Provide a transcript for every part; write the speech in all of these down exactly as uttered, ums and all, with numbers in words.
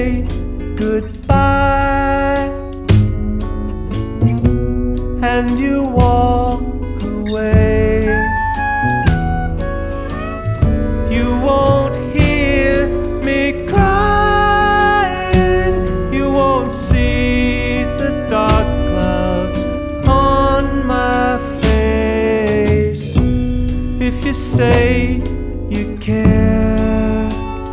say goodbye and you walk away. You won't hear me crying, you won't see the dark clouds on my face. If you say you care,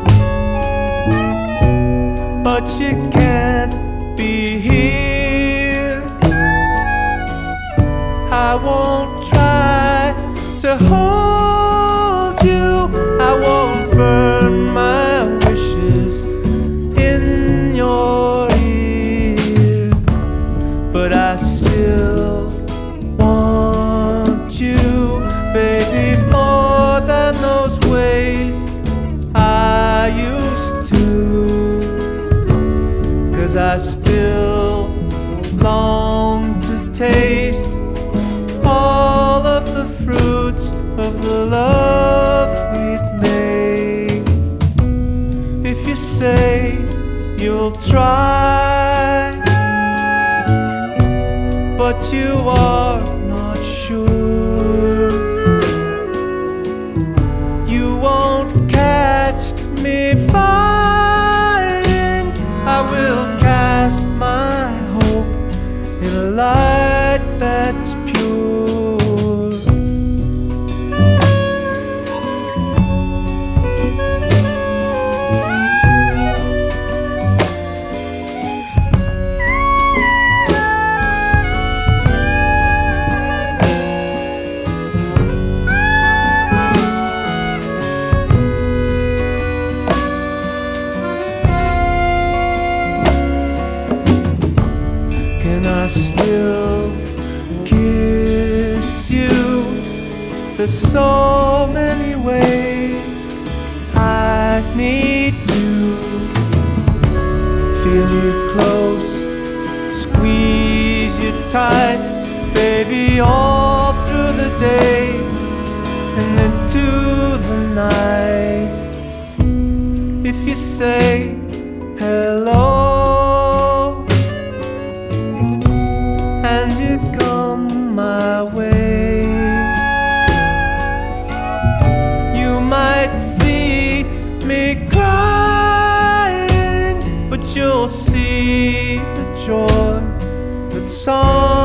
but you can't be here, I won't try to hold you, I won't burn my wishes in your ear, but I still want you, baby, more than those ways I used to. 'Cause I still long to taste all of the fruits of the love we'd made. If you say you'll try, but you are not sure, you won't catch me fighting. I will cast my hope in a light that's pure. Can I still kiss you? There's so many ways I need to feel you close, squeeze you tight, baby, all through the day and into the night. If you say hello and you come my way, you might see me crying, but you'll see the joy that's on